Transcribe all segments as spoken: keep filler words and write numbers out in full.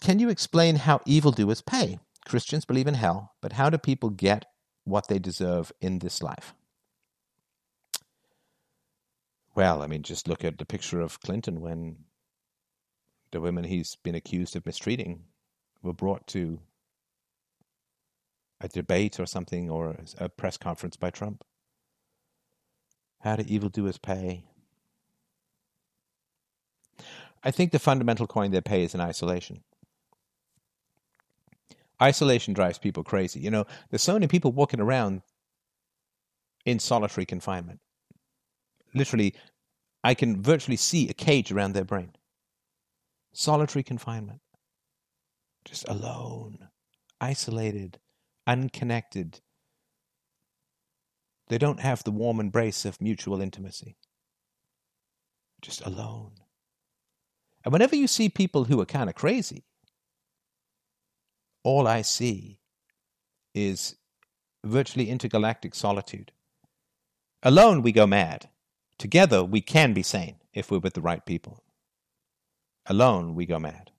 can you explain how evildoers pay? Christians believe in hell, but how do people get what they deserve in this life? Well, I mean, just look at the picture of Clinton when the women he's been accused of mistreating were brought to a debate or something, or a press conference by Trump. How do evildoers pay? I think the fundamental coin they pay is in isolation. Isolation drives people crazy. You know, there's so many people walking around in solitary confinement. Literally, I can virtually see a cage around their brain. Solitary confinement. Just alone, isolated, unconnected. They don't have the warm embrace of mutual intimacy. Just alone. And whenever you see people who are kind of crazy, all I see is virtually intergalactic solitude. Alone we go mad. Together we can be sane if we're with the right people. Alone we go mad.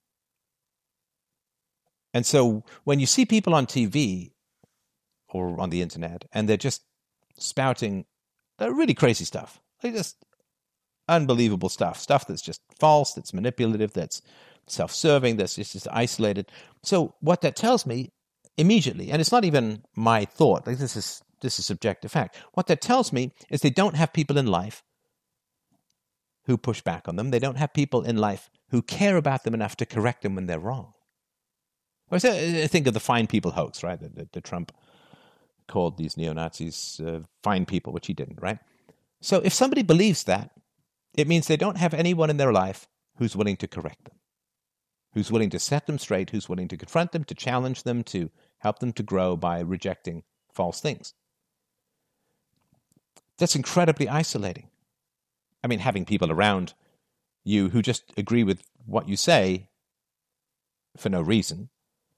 And so when you see people on T V or on the internet and they're just spouting really crazy stuff, like just unbelievable stuff, stuff that's just false, that's manipulative, that's self-serving, that's just, just isolated. So what that tells me immediately, and it's not even my thought, like this is this is subjective fact. What that tells me is they don't have people in life who push back on them. They don't have people in life who care about them enough to correct them when they're wrong. I think of the fine people hoax, right? The, the, the Trump called these neo-Nazis uh, fine people, which he didn't, right? So if somebody believes that, it means they don't have anyone in their life who's willing to correct them, who's willing to set them straight, who's willing to confront them, to challenge them, to help them to grow by rejecting false things. That's incredibly isolating. I mean, having people around you who just agree with what you say for no reason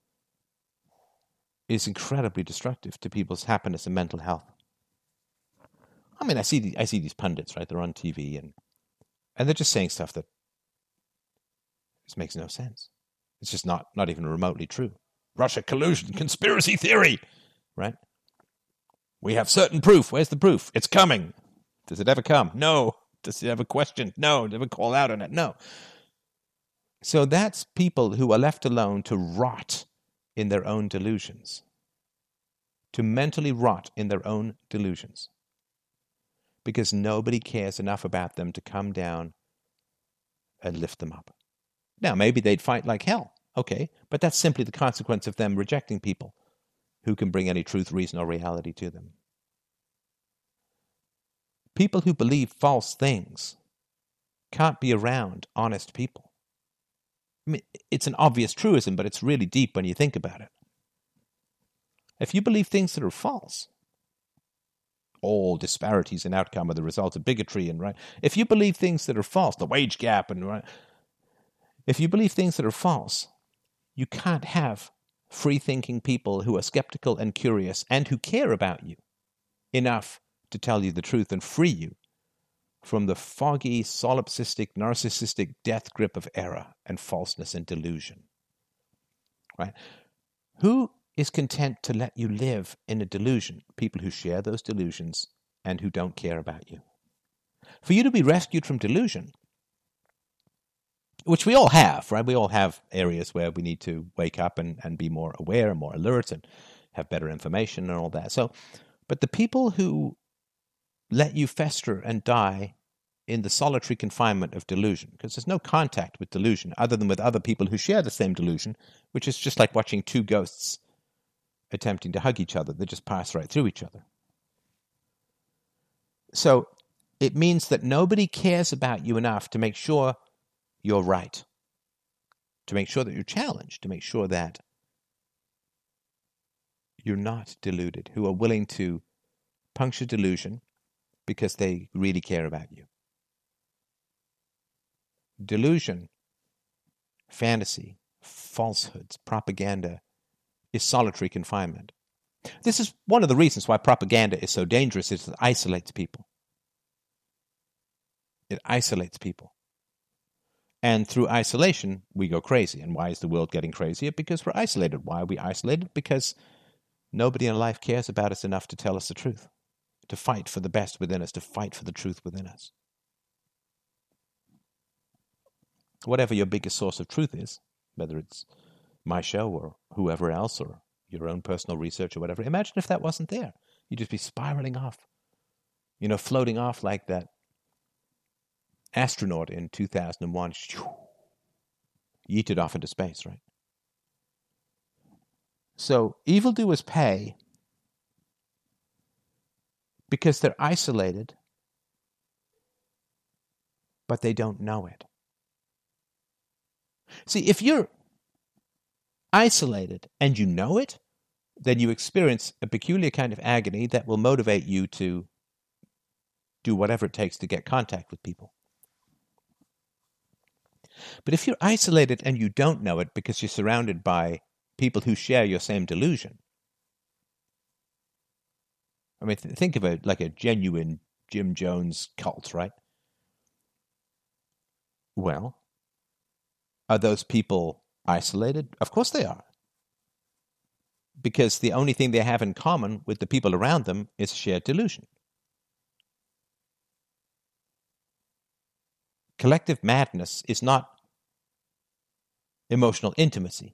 is incredibly destructive to people's happiness and mental health. I mean, I see the, I see these pundits, right? They're on T V and and they're just saying stuff that just makes no sense. It's just not not even remotely true. Russia collusion, conspiracy theory, right? We have certain proof. Where's the proof? It's coming. Does it ever come? No. Does it ever question? No. Does it ever call out on it? No. So that's people who are left alone to rot in their own delusions, to mentally rot in their own delusions, because nobody cares enough about them to come down and lift them up. Now, maybe they'd fight like hell, okay, but that's simply the consequence of them rejecting people who can bring any truth, reason, or reality to them. People who believe false things can't be around honest people. I mean, it's an obvious truism, but it's really deep when you think about it. If you believe things that are false, all disparities in outcome are the result of bigotry, and right. If you believe things that are false, the wage gap, and right. If you believe things that are false, you can't have free-thinking people who are skeptical and curious and who care about you enough to tell you the truth and free you from the foggy, solipsistic, narcissistic death grip of error and falseness and delusion. Right? Who is content to let you live in a delusion? People who share those delusions and who don't care about you. For you to be rescued from delusion, which we all have, right? We all have areas where we need to wake up and, and be more aware and more alert and have better information and all that. So, but the people who let you fester and die in the solitary confinement of delusion, because there's no contact with delusion other than with other people who share the same delusion, which is just like watching two ghosts attempting to hug each other. They just pass right through each other. So it means that nobody cares about you enough to make sure you're right, to make sure that you're challenged, to make sure that you're not deluded, who are willing to puncture delusion because they really care about you. Delusion, fantasy, falsehoods, propaganda is solitary confinement. This is one of the reasons why propaganda is so dangerous, is it isolates people. It isolates people. And through isolation, we go crazy. And why is the world getting crazier? Because we're isolated. Why are we isolated? Because nobody in life cares about us enough to tell us the truth, to fight for the best within us, to fight for the truth within us. Whatever your biggest source of truth is, whether it's my show or whoever else or your own personal research or whatever, imagine if that wasn't there. You'd just be spiraling off, you know, floating off like that astronaut in two thousand one, yeeted off into space, right? So evildoers pay because they're isolated, but they don't know it. See, if you're isolated and you know it, then you experience a peculiar kind of agony that will motivate you to do whatever it takes to get contact with people. But if you're isolated and you don't know it because you're surrounded by people who share your same delusion, I mean, th- think of it like a genuine Jim Jones cult, right? Well, are those people isolated? Of course they are. Because the only thing they have in common with the people around them is shared delusion. Collective madness is not emotional intimacy.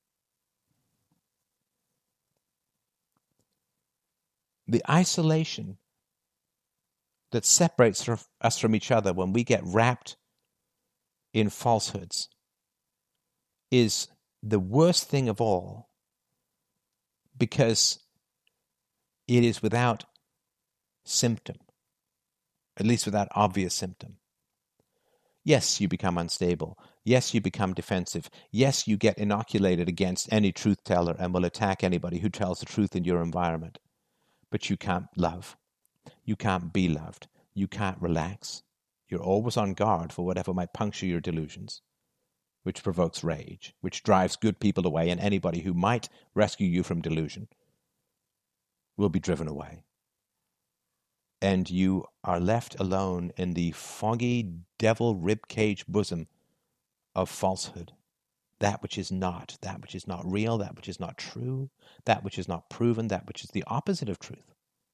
The isolation that separates us from each other when we get wrapped in falsehoods is the worst thing of all, because it is without symptom, at least without obvious symptom. Yes, you become unstable. Yes, you become defensive. Yes, you get inoculated against any truth teller and will attack anybody who tells the truth in your environment. But you can't love. You can't be loved. You can't relax. You're always on guard for whatever might puncture your delusions, which provokes rage, which drives good people away, and anybody who might rescue you from delusion will be driven away. And you are left alone in the foggy devil ribcage bosom of falsehood, that which is not, that which is not real, that which is not true, that which is not proven, that which is the opposite of truth.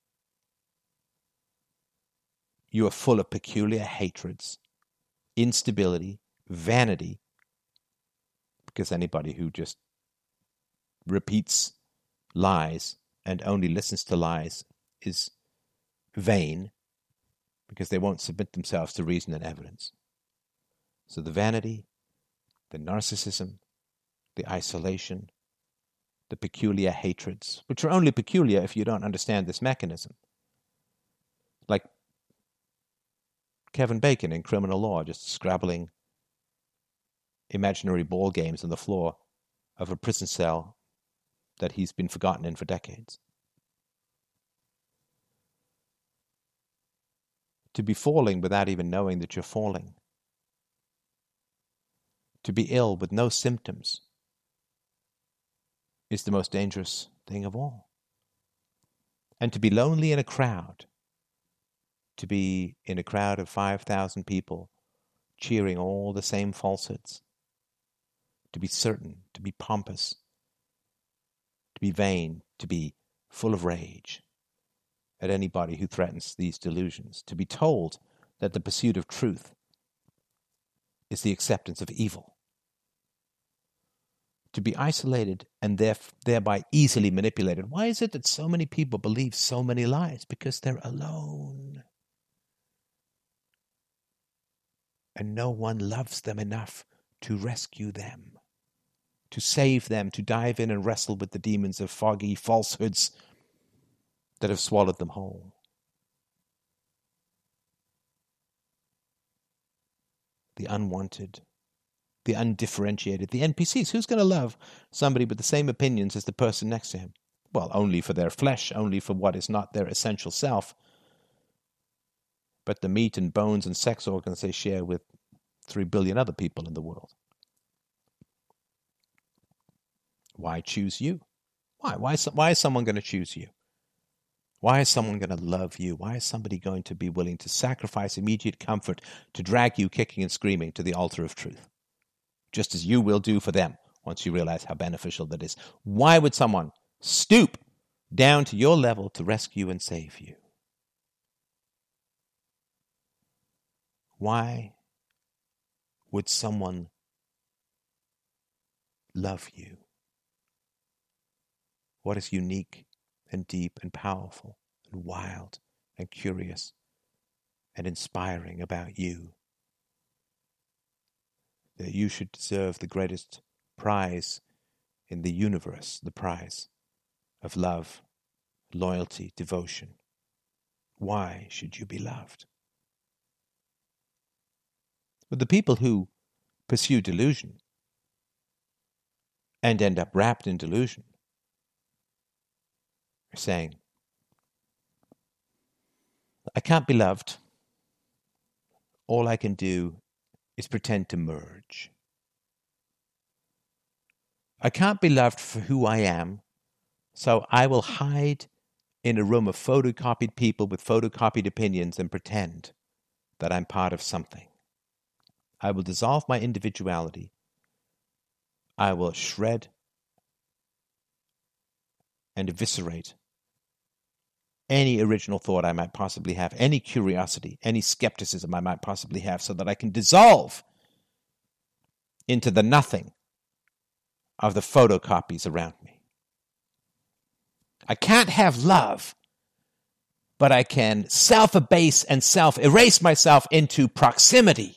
You are full of peculiar hatreds, instability, vanity, because anybody who just repeats lies and only listens to lies is vain, because they won't submit themselves to reason and evidence. So the vanity, the narcissism, the isolation, the peculiar hatreds, which are only peculiar if you don't understand this mechanism. Like Kevin Bacon in Criminal Law, just scrabbling imaginary ball games on the floor of a prison cell that he's been forgotten in for decades. To be falling without even knowing that you're falling. To be ill with no symptoms is the most dangerous thing of all. And to be lonely in a crowd, to be in a crowd of five thousand people cheering all the same falsehoods, to be certain, to be pompous, to be vain, to be full of rage at anybody who threatens these delusions, to be told that the pursuit of truth is the acceptance of evil, to be isolated and thereby easily manipulated. Why is it that so many people believe so many lies? Because they're alone. And no one loves them enough to rescue them, to save them, to dive in and wrestle with the demons of foggy falsehoods that have swallowed them whole. The unwanted, the undifferentiated, the N P Cs. Who's going to love somebody with the same opinions as the person next to him? Well, only for their flesh, only for what is not their essential self, but the meat and bones and sex organs they share with three billion other people in the world. Why choose you? Why? Why, why is someone going to choose you? Why is someone going to love you? Why is somebody going to be willing to sacrifice immediate comfort to drag you kicking and screaming to the altar of truth? Just as you will do for them once you realize how beneficial that is. Why would someone stoop down to your level to rescue and save you? Why would someone love you? What is unique and deep and powerful and wild and curious and inspiring about you, that you should deserve the greatest prize in the universe, the prize of love, loyalty, devotion? Why should you be loved? But the people who pursue delusion and end up wrapped in delusion are saying, I can't be loved. All I can do is pretend to merge. I can't be loved for who I am, so I will hide in a room of photocopied people with photocopied opinions and pretend that I'm part of something. I will dissolve my individuality. I will shred and eviscerate any original thought I might possibly have, any curiosity, any skepticism I might possibly have, so that I can dissolve into the nothing of the photocopies around me. I can't have love, but I can self-abase and self-erase myself into proximity.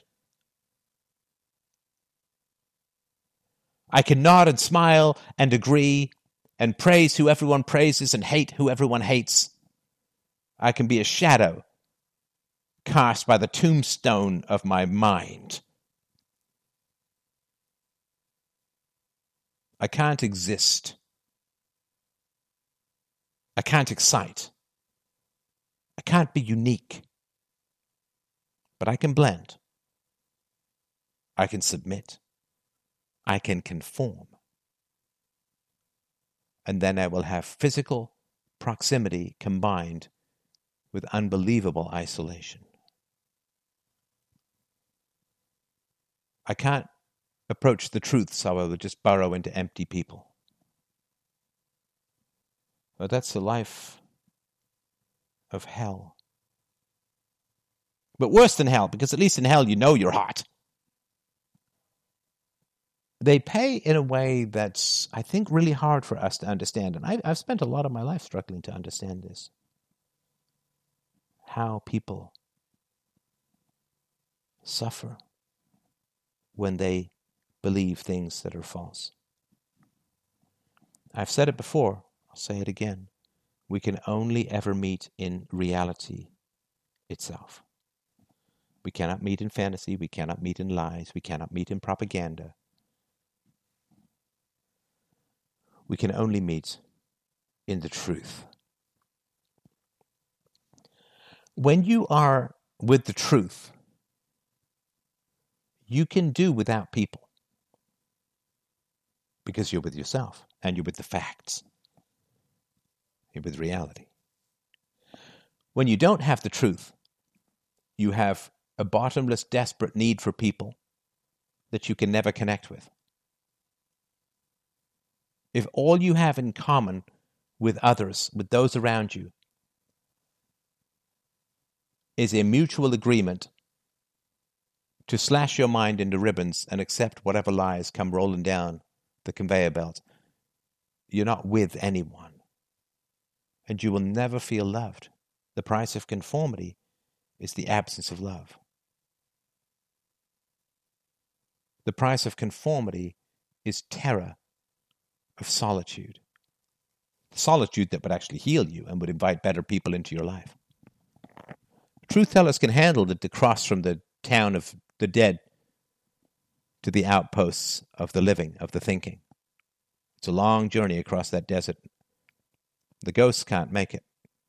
I can nod and smile and agree and praise who everyone praises and hate who everyone hates. I can be a shadow cast by the tombstone of my mind. I can't exist. I can't excite. I can't be unique. But I can blend. I can submit. I can conform. And then I will have physical proximity combined with unbelievable isolation. I can't approach the truth, so I will just burrow into empty people. But that's the life of hell. But worse than hell, because at least in hell you know you're hot. They pay in a way that's, I think, really hard for us to understand. And I, I've spent a lot of my life struggling to understand this. How people suffer when they believe things that are false. I've said it before, I'll say it again. We can only ever meet in reality itself. We cannot meet in fantasy, we cannot meet in lies, we cannot meet in propaganda. We can only meet in the truth. When you are with the truth, you can do without people because you're with yourself and you're with the facts. You're with reality. When you don't have the truth, you have a bottomless, desperate need for people that you can never connect with. If all you have in common with others, with those around you, is a mutual agreement to slash your mind into ribbons and accept whatever lies come rolling down the conveyor belt, you're not with anyone. And you will never feel loved. The price of conformity is the absence of love. The price of conformity is terror of solitude. Solitude that would actually heal you and would invite better people into your life. Truth tellers can handle it to cross from the town of the dead to the outposts of the living, of the thinking. It's a long journey across that desert. The ghosts can't make it.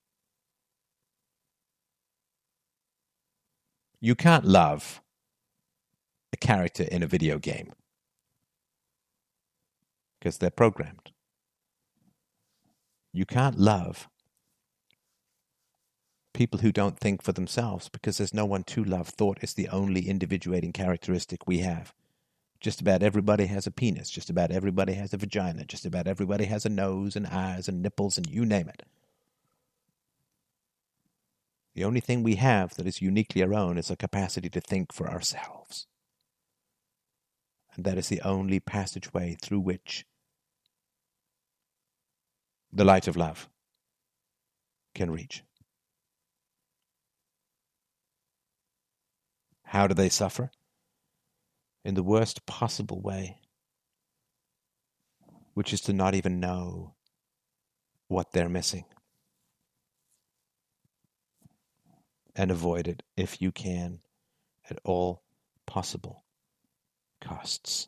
You can't love a character in a video game because they're programmed. You can't love people who don't think for themselves, because there's no one to love. Thought is the only individuating characteristic we have. Just about everybody has a penis. Just about everybody has a vagina. Just about everybody has a nose and eyes and nipples and you name it. The only thing we have that is uniquely our own is a capacity to think for ourselves. And that is the only passageway through which the light of love can reach. How do they suffer? In the worst possible way, which is to not even know what they're missing. And avoid it if you can at all possible costs.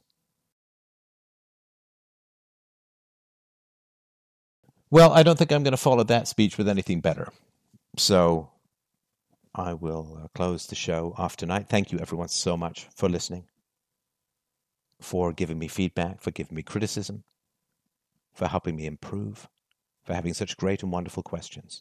Well, I don't think I'm going to follow that speech with anything better. So I will uh, close the show off tonight. Thank you everyone so much for listening, for giving me feedback, for giving me criticism, for helping me improve, for having such great and wonderful questions.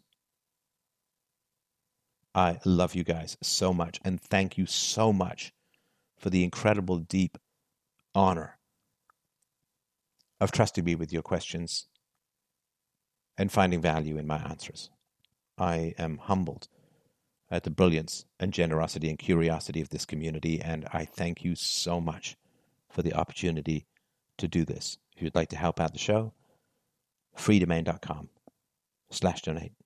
I love you guys so much, and thank you so much for the incredible, deep honor of trusting me with your questions and finding value in my answers. I am humbled at the brilliance and generosity and curiosity of this community, and I thank you so much for the opportunity to do this. If you'd like to help out the show, freedomain.com slash donate.